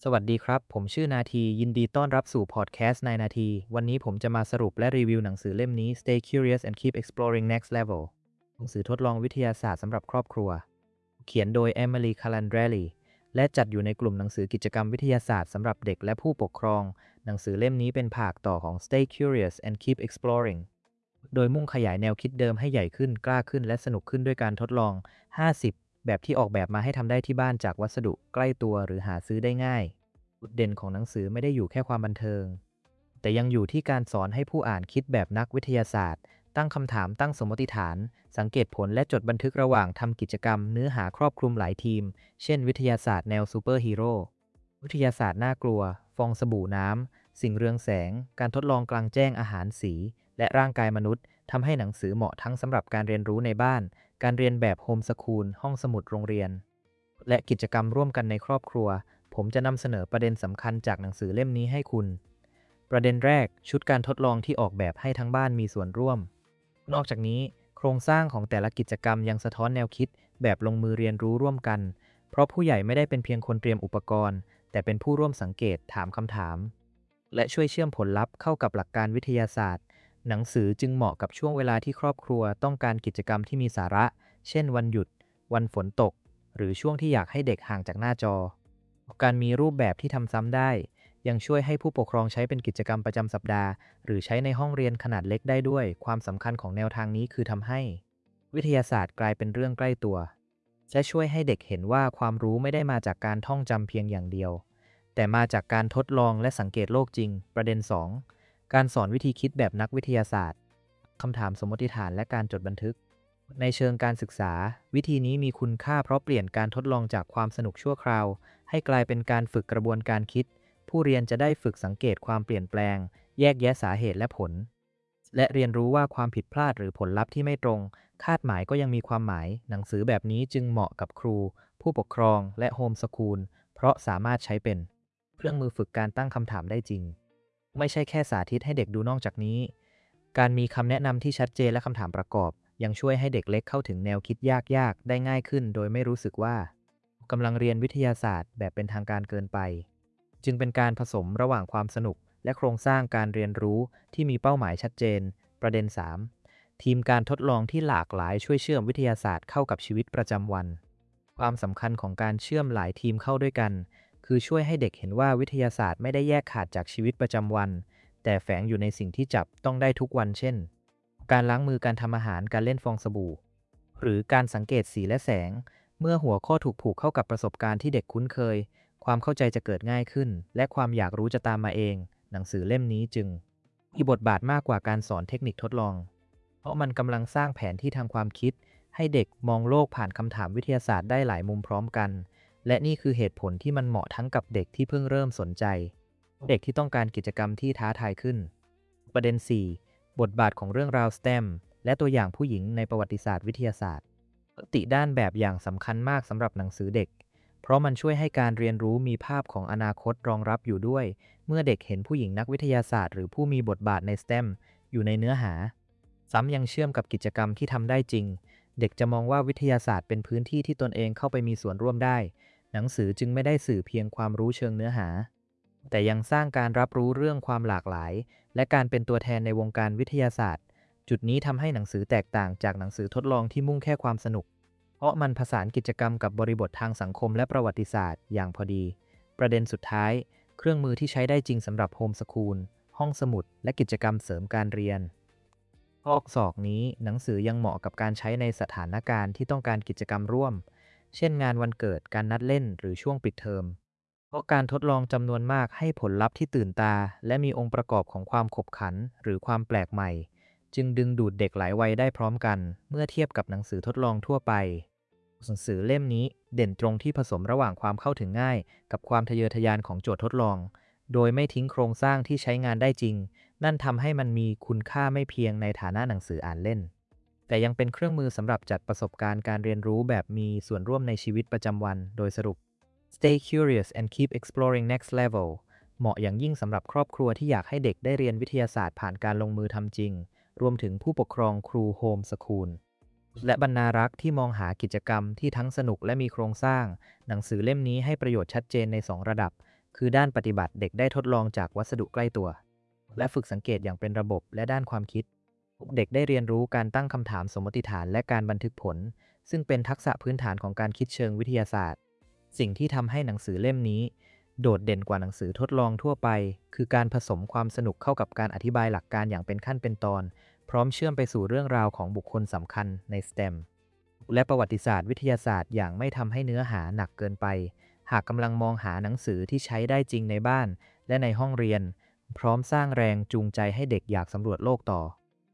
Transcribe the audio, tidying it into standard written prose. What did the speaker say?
สวัสดีครับ ผมชื่อนาทียินดีต้อนรับสู่พอดแคสต์นายนาทีวันนี้ผมจะมาสรุปและรีวิวหนังสือเล่มนี้ Stay Curious and Keep Exploring Next Level หนังสือทดลองวิทยาศาสตร์สำหรับครอบครัวเขียนโดย Emily Calandrelli และจัดอยู่ในกลุ่มหนังสือกิจกรรมวิทยาศาสตร์สำหรับเด็กและผู้ปกครองหนังสือเล่มนี้เป็นภาคต่อของ Stay Curious and Keep Exploring โดยมุ่งขยายแนวคิดเดิมให้ใหญ่ขึ้นกล้าขึ้นและสนุกขึ้นด้วยการทดลอง50แบบที่ออกแบบมาให้ทำได้ที่บ้านจากวัสดุใกล้ตัวหรือหาซื้อได้ง่าย จุดเด่นของหนังสือไม่ได้อยู่แค่ความบันเทิงแต่ยังอยู่ที่การสอนให้ผู้อ่านคิดแบบนักวิทยาศาสตร์ตั้งคำถามตั้งสมมติฐานสังเกตผลและจดบันทึกระหว่างทำกิจกรรมเนื้อหาครอบคลุมหลายทีมเช่นวิทยาศาสตร์แนวซูเปอร์ฮีโร่วิทยาศาสตร์น่ากลัวฟองสบู่น้ำสิ่งเรืองแสงการทดลองกลางแจ้งอาหารสีและร่างกายมนุษย์ทำให้หนังสือเหมาะทั้งสำหรับการเรียนรู้ในบ้านการเรียนแบบโฮมสคูลห้องสมุดโรงเรียนและกิจกรรมร่วมกันในครอบครัว ผมจะนำเสนอประเด็นสำคัญจากหนังสือเล่มนี้ให้คุณ ประเด็นแรกชุดการทดลองที่ออกแบบให้ทั้งบ้านมีส่วนร่วม นอกจากนี้โครงสร้างของแต่ละกิจกรรมยังสะท้อนแนวคิดแบบลงมือเรียนรู้ร่วมกัน เพราะผู้ใหญ่ไม่ได้เป็นเพียงคนเตรียมอุปกรณ์แต่เป็นผู้ร่วมสังเกตถามคำถามและช่วยเชื่อมผลลัพธ์เข้ากับหลักการวิทยาศาสตร์หนังสือจึงเหมาะกับช่วงเวลาที่ครอบครัวต้องการกิจกรรมที่มีสาระเช่นวันหยุดวันฝนตกหรือช่วงที่อยากให้เด็กห่างจากหน้าจอ การมีรูปแบบที่ทำซ้ำได้ยังช่วยให้ผู้ปกครองใช้เป็นกิจกรรมประจำสัปดาห์หรือใช้ในห้องเรียนขนาดเล็กได้ด้วยความสำคัญของแนวทางนี้คือทำให้วิทยาศาสตร์กลายเป็นเรื่องใกล้ตัวและช่วยให้เด็กเห็นว่าความรู้ไม่ได้มาจากการท่องจำเพียงอย่างเดียวแต่มาจากการทดลองและสังเกตโลกจริงประเด็น2การสอนวิธีคิดแบบนักวิทยาศาสตร์คำถามสมมติฐานและการจดบันทึกในเชิงการศึกษาวิธีนี้มีคุณค่าเพราะเปลี่ยนการทดลองจากความสนุกชั่วคราวให้กลายเป็นการฝึกกระบวนการคิด ผู้เรียนจะได้ฝึกสังเกตความเปลี่ยนแปลง แยกแยะสาเหตุและผล และเรียนรู้ว่าความผิดพลาดหรือผลลัพธ์ที่ไม่ตรง คาดหมายก็ยังมีความหมาย หนังสือแบบนี้จึงเหมาะกับครู ผู้ปกครอง และโฮมสคูล เพราะสามารถใช้เป็นเครื่องมือฝึกการตั้งคำถามได้จริง ไม่ใช่แค่สาธิตให้เด็กดูนอกจากนี้ การมีคำแนะนำที่ชัดเจนและคำถามประกอบ ยังช่วยให้เด็กเล็กเข้าถึงแนวคิดยากๆได้ง่ายขึ้นโดยไม่รู้สึกว่ากำลังเรียนวิทยาศาสตร์แบบเป็นทางการเกินไป จึงเป็นการผสมระหว่างความสนุกและโครงสร้างการเรียนรู้ที่มีเป้าหมายชัดเจน ประเด็น3ทีมการทดลองที่หลากหลายช่วยเชื่อมวิทยาศาสตร์เข้ากับชีวิตประจำวัน ความสำคัญของการเชื่อมหลายทีมเข้าด้วยกัน คือช่วยให้เด็กเห็นว่าวิทยาศาสตร์ไม่ได้แยกขาดจากชีวิตประจำวัน แต่แฝงอยู่ในสิ่งที่จับต้องได้ทุกวันเช่น การล้างมือการทำอาหารการเล่นฟองสบู่หรือการสังเกตสีและแสง เมื่อหัวข้อถูกผูกเข้ากับประสบการณ์ที่เด็กคุ้นเคย ความเข้าใจจะเกิดง่ายขึ้น และความอยากรู้จะตามมาเอง หนังสือเล่มนี้จึงมีบทบาทมากกว่าการสอนเทคนิคทดลอง เพราะมันกำลังสร้างแผนที่ทางความคิด ให้เด็กมองโลกผ่านคำถามวิทยาศาสตร์ได้หลายมุมพร้อมกัน และนี่คือเหตุผลที่มันเหมาะทั้งกับเด็กที่เพิ่งเริ่มสนใจ เด็กที่ต้องการกิจกรรมที่ท้าทายขึ้น ประเด็น4บทบาทของเรื่องราว STEM และตัวอย่างผู้หญิงในประวัติศาสตร์วิทยาศาสตร์ติด้านแบบอย่างสำคัญมากสำหรับหนังสือเด็ก เพราะมันช่วยให้การเรียนรู้มีภาพของอนาคตรองรับอยู่ด้วย เมื่อเด็กเห็นผู้หญิงนักวิทยาศาสตร์หรือผู้มีบทบาทใน STEM อยู่ในเนื้อหา ซ้ำยังเชื่อมกับกิจกรรมที่ทำได้จริง เด็กจะมองว่าวิทยาศาสตร์เป็นพื้นที่ที่ตนเองเข้าไปมีส่วนร่วมได้ หนังสือจึงไม่ได้สื่อเพียงความรู้เชิงเนื้อหา แต่ยังสร้างการรับรู้เรื่องความหลากหลาย และการเป็นตัวแทนในวงการวิทยาศาสตร์ จุดนี้ทำให้หนังสือแตกต่างจากหนังสือทดลองที่มุ่งแค่ความสนุก เพราะมันผสานกิจกรรมกับบริบททางสังคมและประวัติศาสตร์อย่างพอดี ประเด็นสุดท้าย เครื่องมือที่ใช้ได้จริงสำหรับโฮมสคูล ห้องสมุด และกิจกรรมเสริมการเรียน ข้อศอกนี้หนังสือยังเหมาะกับการใช้ในสถานการณ์ที่ต้องการกิจกรรมร่วม เช่นงานวันเกิด การนัดเล่น หรือช่วงปิดเทอม เพราะการทดลองจำนวนมากให้ผลลัพธ์ที่ตื่นตา และมีองค์ประกอบของความขบขันหรือความแปลกใหม่ จึงดึงดูดเด็กหลายวัยได้พร้อมกัน เมื่อเทียบกับหนังสือทดลองทั่วไป หนังสือเล่มนี้เด่นตรงที่ผสมระหว่างความเข้าถึงง่ายกับความทะเยอทะยานของโจทย์ทดลอง โดยไม่ทิ้งโครงสร้างที่ใช้งานได้จริง นั่นทำให้มันมีคุณค่าไม่เพียงในฐานะหนังสืออ่านเล่น แต่ยังเป็นเครื่องมือสำหรับจัดประสบการณ์การเรียนรู้แบบมีส่วนร่วมในชีวิตประจำวัน โดยสรุป Stay curious and keep exploring next level เหมาะอย่างยิ่งสำหรับครอบครัวที่อยากให้เด็กได้เรียนวิทยาศาสตร์ผ่านการลงมือทำจริง รวมถึงผู้ปกครองครูโฮมสคูล และบรรณารักษ์ที่มองหากิจกรรมที่ทั้งสนุกและมีโครงสร้าง หนังสือเล่มนี้ให้ประโยชน์ชัดเจนใน2ระดับคือด้านปฏิบัติเด็กได้ทดลองจากวัสดุใกล้ตัวและฝึกสังเกตอย่างเป็นระบบและด้านความคิดเด็กได้เรียนรู้การตั้งคำถามสมมติฐานและการบันทึกผลซึ่งเป็นทักษะพื้นฐานของการคิดเชิงวิทยาศาสตร์สิ่งที่ทำให้หนังสือเล่มนี้โดดเด่นกว่าหนังสือทดลองทั่วไปคือการผสมความสนุกเข้ากับการอธิบายหลักการอย่างเป็นขั้นเป็นตอนพร้อมเชื่อมไปสู่เรื่องราวของบุคคลสำคัญใน STEM และประวัติศาสตร์วิทยาศาสตร์อย่างไม่ทำให้เนื้อหาหนักเกินไปหากกำลังมองหาหนังสือที่ใช้ได้จริงในบ้านและในห้องเรียนพร้อมสร้างแรงจูงใจให้เด็กอยากสำรวจโลกต่อ